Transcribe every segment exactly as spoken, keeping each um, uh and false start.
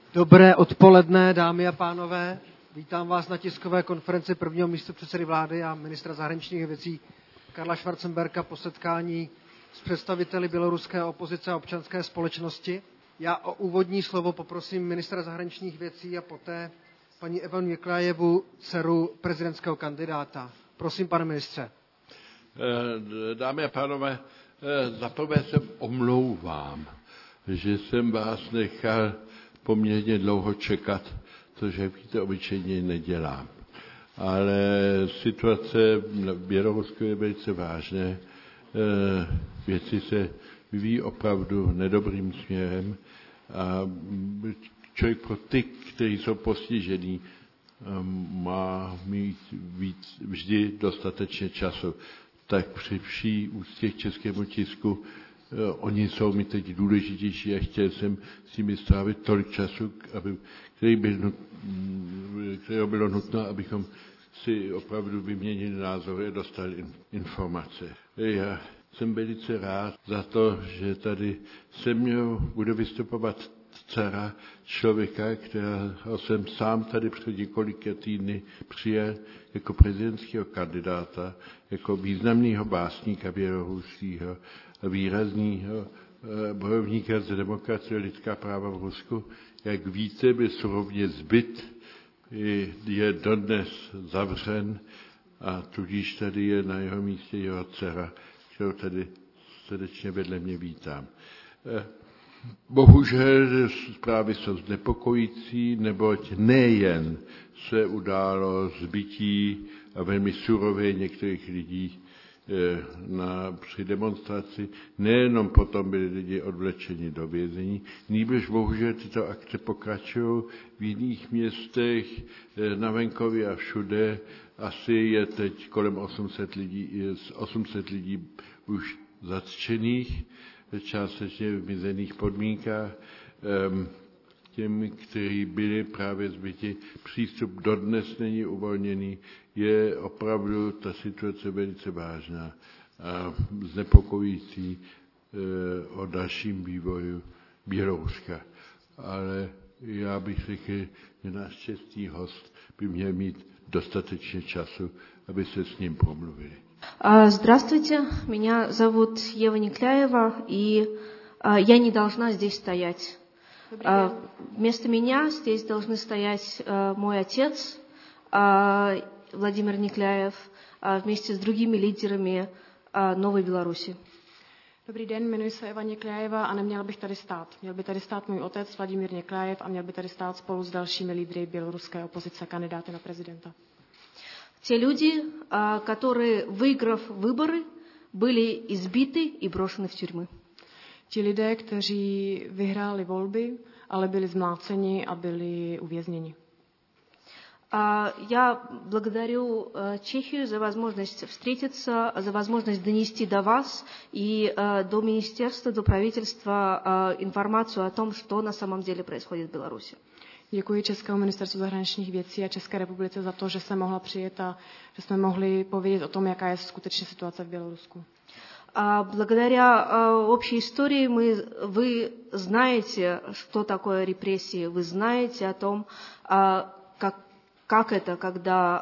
Dobré odpoledne, dámy a pánové. Vítám vás na tiskové konferenci prvního místopředsedy vlády a ministra zahraničních věcí Karla Schwarzenberga po setkání s představiteli běloruské opozice a občanské společnosti. Já o úvodní slovo poprosím ministra zahraničních věcí a poté paní Evanu Něklajevu, dceru prezidentského kandidáta. Prosím, pane ministře. Dámy a pánové, zaprvé se omlouvám, že jsem vás nechal poměrně dlouho čekat, což, jak víte, obyčejně nedělám. Ale situace v Bělorusku je velice vážné. Věci se vyvíjí opravdu nedobrým směrem a člověk pro ty, kteří jsou postižení, má mít víc, vždy dostatečně času. Tak při vší úctě k českému tisku, oni jsou mi teď důležitější a chtěl jsem s nimi strávit tolik času, aby, který byl, kterého bylo nutno, abychom si opravdu vyměnili názory a dostali informace. Já jsem velice rád za to, že tady se mnou bude vystupovat dcera člověka, kterého jsem sám tady před několika týdny přijel jako prezidentského kandidáta, jako významného básníka běloruského, výrazného bojovníka za demokracie a lidská práva v Rusku. Jak víte, byl surově zbyt, je dodnes zavřen a tudíž tady je na jeho místě jeho dcera, kterou tady srdečně vedle mě vítám. Bohužel zprávy jsou znepokojící, neboť nejen se událo zbytí a velmi surové některých lidí na, při demonstraci, nejenom potom byli lidi odvlečeni do vězení, nýbrž bohužel tyto akce pokračují v jiných městech, na venkově a všude. Asi je teď kolem osm set lidí, osm set lidí už zatčených, částečně v vymezených podmínkách. Těm, kteří byli právě zbyti, přístup dodnes není uvolněný, je opravdu ta situace velice vážná a znepokojící o dalším vývoju Běloruska. Ale já bych řekl, že náš český host by měl mít dostatečně času, aby se s ním promluvili. Здравствуйте, меня зовут Ева Некляева, и я не должна здесь стоять. Вместо меня здесь должны стоять мой отец Владимир Некляев вместе с другими лидерами Новой Беларуси. Dobrý den, jmenuji se Eva Někляева a neměl bych tady stát. Měl by tady stát můj otec Vladimír Někляев a měl by tady stát spolu s dalšími lídry běloruské opozice, kandidáty na prezidenta. Те люди, которые, выиграв выборы, были избиты и брошены в тюрьмы. Ti lidé, kteří vyhráli volby, ale byli zmláceni a byli uvězněni. Я благодарю Чехию за возможность встретиться, за возможность донести до вас и до министерства, до правительства информацию о том, что на самом деле происходит в Беларуси. Děkuji Českému ministerstvu zahraničních věcí a České republice za to, že jsem mohla přijet a že jsme mohli povědět o tom, jaká je skutečně situace v Bělorusku. Благодаря общей истории мы, вы знаете, что такое репрессии, вы знаете о том, как, как это, когда,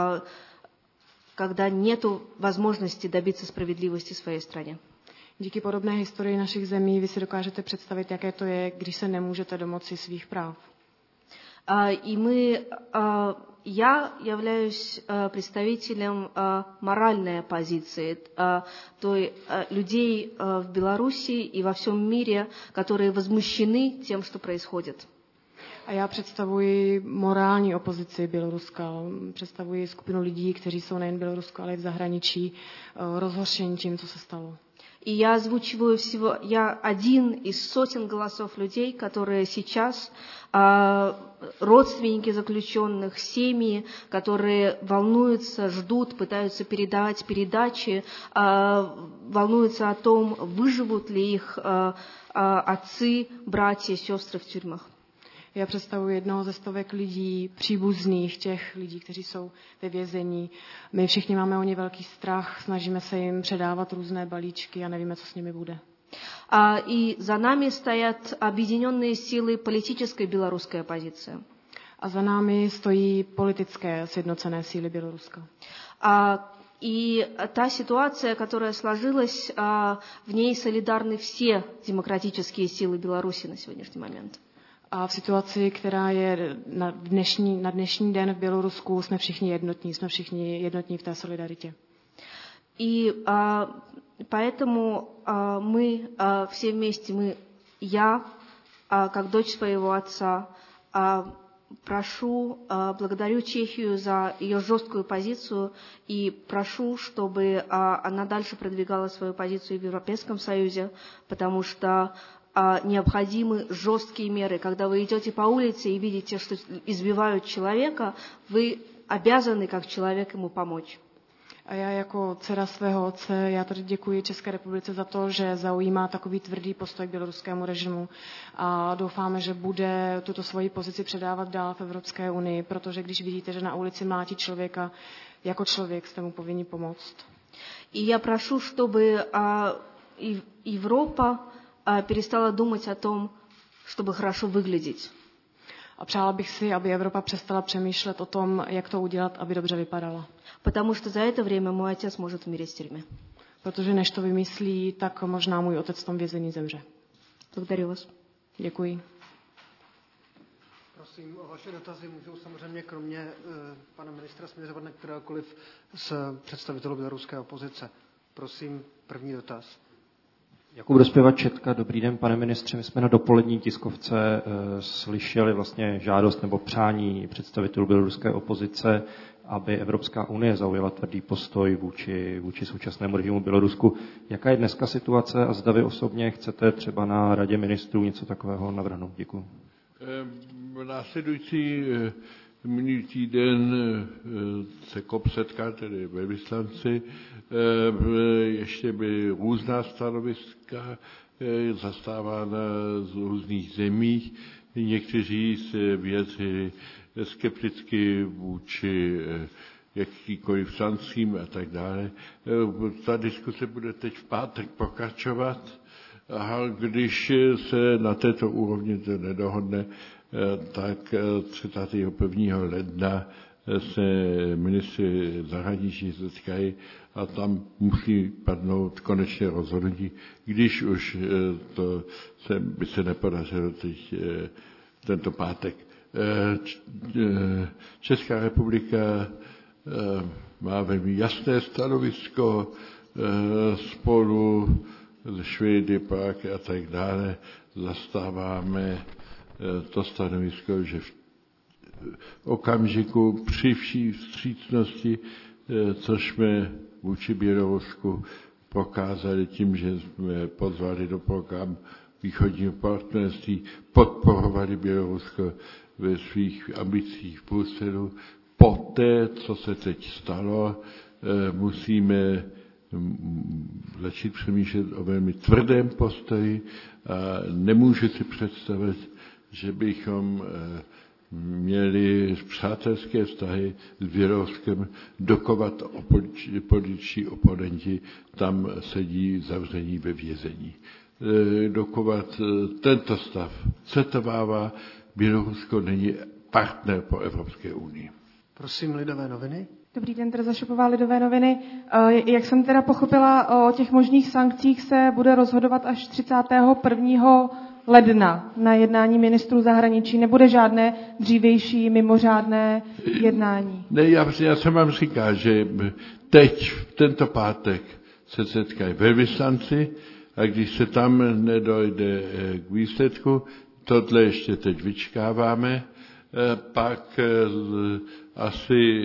когда нет возможности добиться справедливости в своей стране. Díky podobné historii našich zemí vy si dokážete představit, jaké to je, když se nemůžete domoci svých práv. И мы, я являюсь представителем моральной оппозиции, той людей в Беларуси и во всем мире, которые возмущены тем, что происходит. A já představuji morální opozici Běloruska. Představuji skupinu lidí, kteří jsou nejen v Bělorusku, ale i v zahraničí, rozhořčení tím, co se stalo. И я озвучиваю всего, я один из сотен голосов людей, которые сейчас, э, родственники заключенных, семьи, которые волнуются, ждут, пытаются передавать передачи, э, волнуются о том, выживут ли их э, э, отцы, братья, сестры в тюрьмах. Já představuji jednoho ze stovek lidí, příbuzných těch lidí, kteří jsou ve vězení. My všichni máme o ně velký strach, snažíme se jim předávat různé balíčky a nevíme, co s nimi bude. И за нами стоят объединенные силы политической белорусской оппозиции. A za námi stojí politické sjednocené síly Běloruska. И та ситуация, которая сложилась, в ней солидарны все демократические силы Беларуси на сегодняшний момент. A v situaci, která je na dnešní, na dnešní den v Bělorusku, jsme všichni jednotní, jsme všichni jednotní v té solidaritě. И а, поэтому а, мы а, все вместе, мы, я, а, как дочь своего отца, а, прошу, а, благодарю Чехию за ее жесткую позицию и прошу, чтобы а, она дальше продвигала свою позицию в Европейском Союзе, потому что а, необходимы жесткие меры. Когда вы идете по улице и видите, что избивают человека, вы обязаны как человек ему помочь. A já jako dcera svého otce, já tady děkuji České republice za to, že zaujímá takový tvrdý postoj k běloruskému režimu a doufáme, že bude tuto svoji pozici předávat dál v Evropské unii, protože když vidíte, že na ulici mlátí člověka, jako člověk jste mu povinni pomoct. И я прошу, чтобы а, и, Европа а, перестала думать о том, чтобы хорошо выглядеть. A přála bych si, aby Evropa přestala přemýšlet o tom, jak to udělat, aby dobře vypadala. Потому что за это время мой отец может умереть в тюрьме. Protože než to vymyslí, tak možná můj otec v tom vězení zemře. Благодарю вас. Děkuji. Prosím, o vaše dotazy můžou samozřejmě kromě e, pana ministra směřovat na kteréhokoliv z představitelů běloruské opozice. Prosím, první dotaz. Jakub Dospěvač, Četka. Dobrý den, pane ministře. My jsme na dopolední tiskovce e, slyšeli vlastně žádost nebo přání představitelů běloruské opozice, aby Evropská unie zaujala tvrdý postoj vůči, vůči současnému režimu v Bělorusku. Jaká je dneska situace a zda vy osobně chcete třeba na radě ministrů něco takového navrhnout? Děkuji. V následující minulý týden se kop setká, tedy velvyslanci, ještě by různá stanoviska zastávána z různých zemích. Někteří se vyjadřili skepticky vůči jakýkoliv sankcím a tak dále. Ta diskuse bude teď v pátek pokračovat a když se na této úrovni to nedohodne, tak třicátého prvního ledna se ministři zahraničí setkají a tam musí padnout konečně rozhodnutí, když už to se, by se nepodařilo teď tento pátek. Česká republika má velmi jasné stanovisko spolu se Švédy, Prahy a tak dále. Zastáváme to stanovisko, že v okamžiku při vší vstřícnosti, což jsme vůči Bělorusku prokázali tím, že jsme pozvali do programu východního partnerství, podporovali Bělorusko ve svých ambicích v Bruselu. Poté, co se teď stalo, musíme začít přemýšlet o velmi tvrdém postoji a nemůžu si představit, že bychom měli přátelské vztahy s Běloruskem, dokovat političtí oponenti tam sedí zavření ve vězení. Dokovat tento stav setrvává, Bělorusko není partner po Evropské unii. Prosím, Lidové noviny. Dobrý den, Tereza Šopová, Lidové noviny. Jak jsem teda pochopila, o těch možných sankcích se bude rozhodovat až třicátého prvního ledna na jednání ministrů zahraničí. Nebude žádné dřívější mimořádné jednání. Ne, já, já jsem vám říkal, že teď, tento pátek, se setkají velvyslanci a když se tam nedojde k výsledku, tohle ještě teď vyčkáváme, pak asi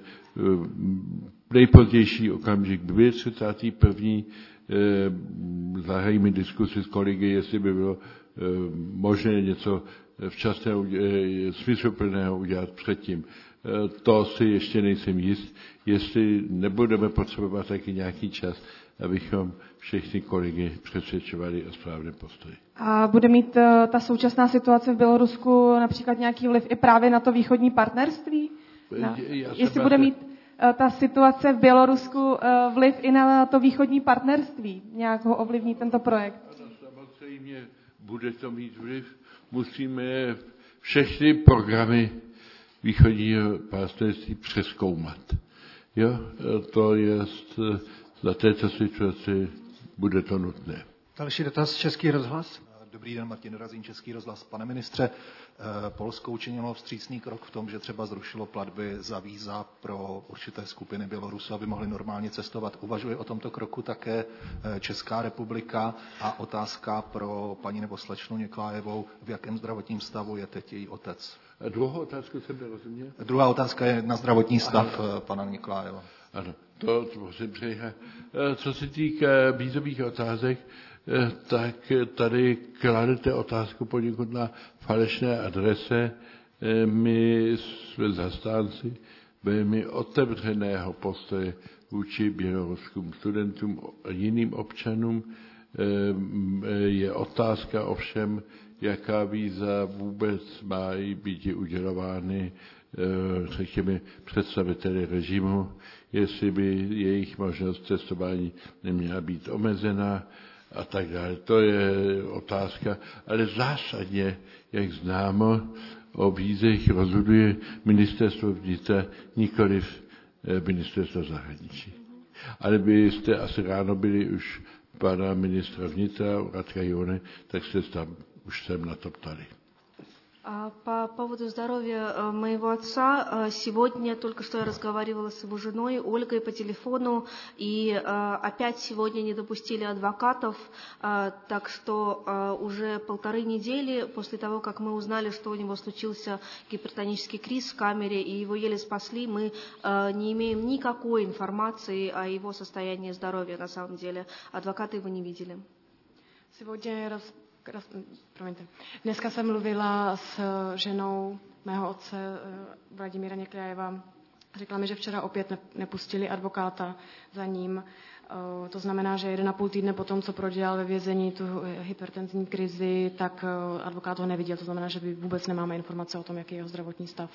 nejpozdější okamžik třicátého prvního zahájíme diskusi s kolegy, jestli by bylo možné něco včasného, smysluplného udělat předtím. To si ještě nejsem jist, jestli nebudeme potřebovat taky nějaký čas, abychom všechny kolegy přesvědčovali o správném postoji. A bude mít uh, ta současná situace v Bělorusku například nějaký vliv i právě na to východní partnerství? Na, jestli bude mít uh, ta situace v Bělorusku uh, vliv i na to východní partnerství? Nějak ho ovlivní tento projekt? samozřejmě bude to mít vliv. Musíme všechny programy východního partnerství přezkoumat. Jo, to je za této situaci bude to nutné. Další dotaz, Český rozhlas. Dobrý den, Martin Razín, Český rozhlas. Pane ministře, Polsko učinilo vstřícný krok v tom, že třeba zrušilo platby za víza pro určité skupiny Bělorusů, aby mohli normálně cestovat. Uvažuje o tomto kroku také Česká republika? A otázka pro paní nebo slečnu Niklájevou, v jakém zdravotním stavu je teď její otec? A druhou otázku jsem nerozuměl? Druhá otázka je na zdravotní stav ano. pana Niklájeva. Ano, to, to musím přejít. Co se týká vízových otázek, tak tady kladete otázku poněkud na falešné adrese. My jsme zastánci velmi otevřeného postoje vůči běloruským studentům a jiným občanům. Je otázka ovšem, jaká víza vůbec mají být udělovány, řekněme, představiteli režimu, jestli by jejich možnost cestování neměla být omezená a tak dále. To je otázka, ale zásadně, jak známo, o vízech rozhoduje ministerstvo vnitra, nikoliv ministerstvo zahraničí. Ale vy jste asi ráno byli už pana ministra vnitra, Radka Jone, tak se tam už jsem na to ptali. По поводу здоровья моего отца, сегодня только что я разговаривала с его женой Ольгой по телефону, и опять сегодня не допустили адвокатов, так что уже полторы недели после того, как мы узнали, что у него случился гипертонический криз в камере, и его еле спасли, мы не имеем никакой информации о его состоянии здоровья на самом деле. Адвокаты его не видели. Сегодня раз Promiňte. Dneska jsem mluvila s ženou mého otce Vladimíra Niklájeva. Řekla mi, že včera opět nepustili advokáta za ním. To znamená, že jeden a půl týdne potom, co prodělal ve vězení tu hypertenzní krizi, tak advokát ho neviděl. To znamená, že vůbec nemáme informace o tom, jaký je jeho zdravotní stav.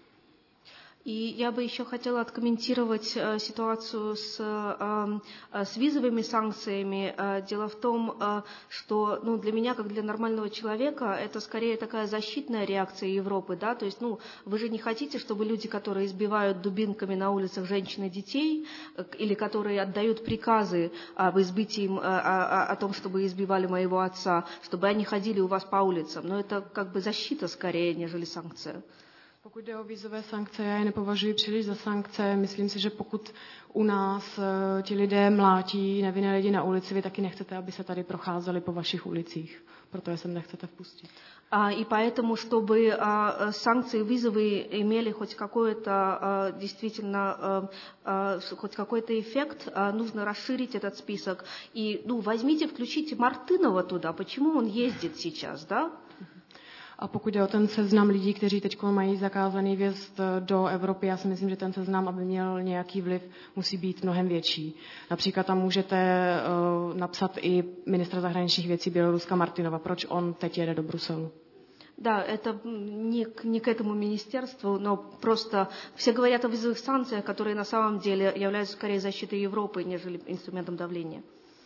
И я бы еще хотела откомментировать э, ситуацию с, э, э, с визовыми санкциями. Э, дело в том, э, что ну, для меня, как для нормального человека, это скорее такая защитная реакция Европы. Да? То есть ну, вы же не хотите, чтобы люди, которые избивают дубинками на улицах женщин и детей, э, или которые отдают приказы об избитии, э, о, о том, чтобы избивали моего отца, чтобы они ходили у вас по улицам. Но это как бы защита скорее, нежели санкция. Pokud jde o vízové sankce, já je nepovažuji příliš za sankce. Myslím si, že pokud u nás ti lidé mlátí nevinné lidi na ulici, vy taky nechcete, aby se tady procházeli po vašich ulicích. Proto je sem nechcete vpustit. И поэтому, чтобы санкции визовые имели хоть какой-то действительно хоть какой-то эффект, нужно расширить этот список. И ну, возьмите, включите Мартынова туда. Почему он ездит сейчас, да? A pokud je o ten seznam lidí, kteří teď mají zakázaný vjezd do Evropy, já si myslím, že ten seznam, aby měl nějaký vliv, musí být mnohem větší. Například tam můžete uh, napsat i ministra zahraničních věcí Běloruska Martynova, proč on teď jede do Bruselu. Да, это не, не к этому министерству, но просто все говорят о визовых санкциях, которые на самом деле являются скорее защитой Европы, нежели инструментом давления.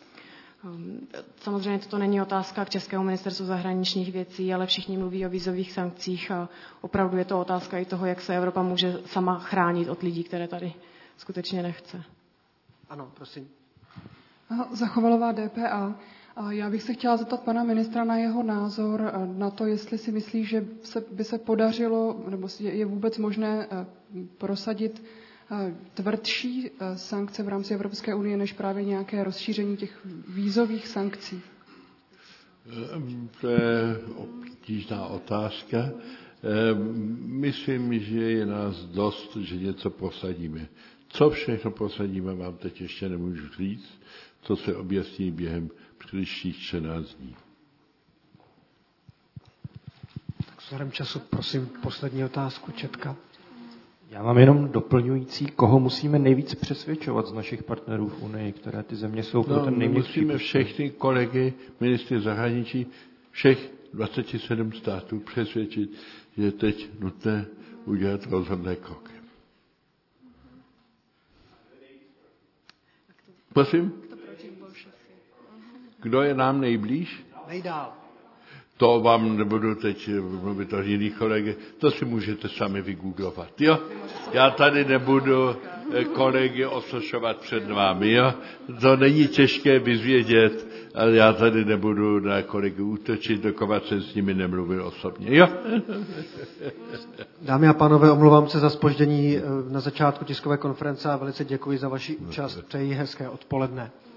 Samozřejmě toto není otázka k Českému ministerstvu zahraničních věcí, ale všichni mluví o vízových sankcích a opravdu je to otázka i toho, jak se Evropa může sama chránit od lidí, které tady skutečně nechce. Ano, prosím. Zachovalová D P A. Já bych se chtěla zeptat pana ministra na jeho názor na to, jestli si myslí, že se, by se podařilo, nebo je vůbec možné prosadit tvrdší sankce v rámci Evropské unie, než právě nějaké rozšíření těch vízových sankcí? To je obtížná otázka. Myslím, že je nás dost, že něco prosadíme. Co všechno prosadíme, vám teď ještě nemůžu říct. To se objasní během příštích čtrnáct dní. Tak vzhledem času, prosím, poslední otázku, Četka. Já mám jenom doplňující, koho musíme nejvíc přesvědčovat z našich partnerů v Unii, které ty země jsou pro no, ten nejměkčí. Musíme všechny kolegy, ministry zahraničí, všech dvacet sedm států přesvědčit, že je teď nutné udělat rozhodné kroky. Prosím? Kdo je nám nejblíž? Nejdál. To vám nebudu teď mluvit o jiných kolegy, to si můžete sami vygooglovat, jo? Já tady nebudu kolegy osošovat před vámi, jo? To není těžké vyzvědět, ale já tady nebudu na kolegy útočit, dokud jsem s nimi nemluvil osobně, jo? Dámy a pánové, omlouvám se za zpoždění na začátku tiskové konference a velice děkuji za vaši účast. Přeji hezké odpoledne.